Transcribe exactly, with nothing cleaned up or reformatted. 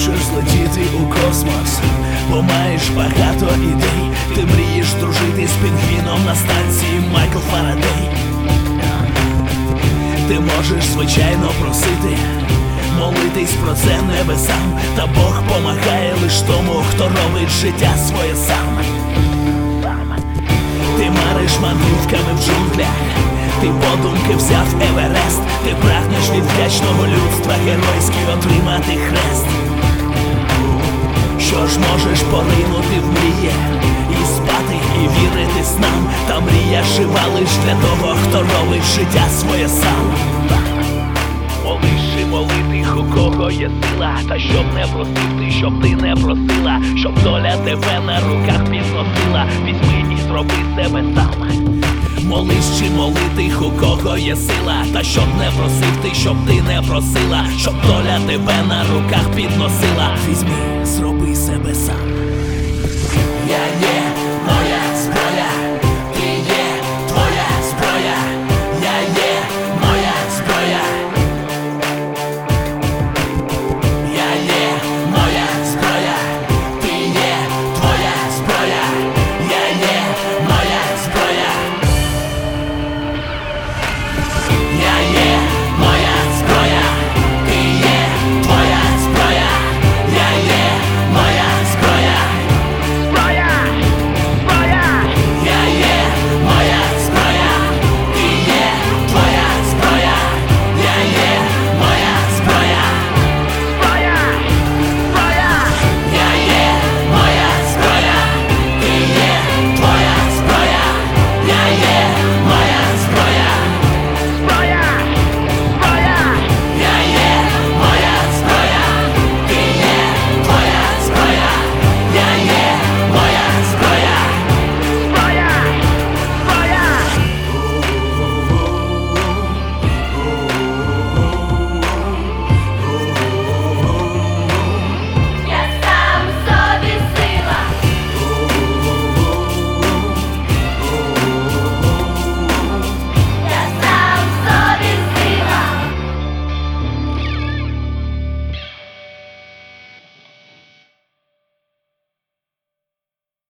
хочеш злетіти у космос, бо маєш багато ідей. Ти мрієш дружити з пінгвіном на станції Майкл Фарадей. Ти можеш, звичайно, просити, молитись про це небесам, та Бог помагає лиш тому, хто робить життя своє сам. Ти мариш мандрівками в джунглях, ти подумки взяв Еверест. Ти прагнеш від вдячного людства геройськи отримати хрест. Що ж, можеш поринути в мріє і спати, і вірити снам, та мрія жива лиш для того, хто робить життя своє сам. Молиш і моли тих, у кого є сила, та щоб не просив ти, щоб ти не просила, щоб доля тебе на руках підносила. Візьми і зроби себе сам. Молись чи моли тих, у кого є сила, та щоб не просив ти, щоб ти не просила, щоб доля тебе на руках підносила. Візьми, зроби себе сам. Я є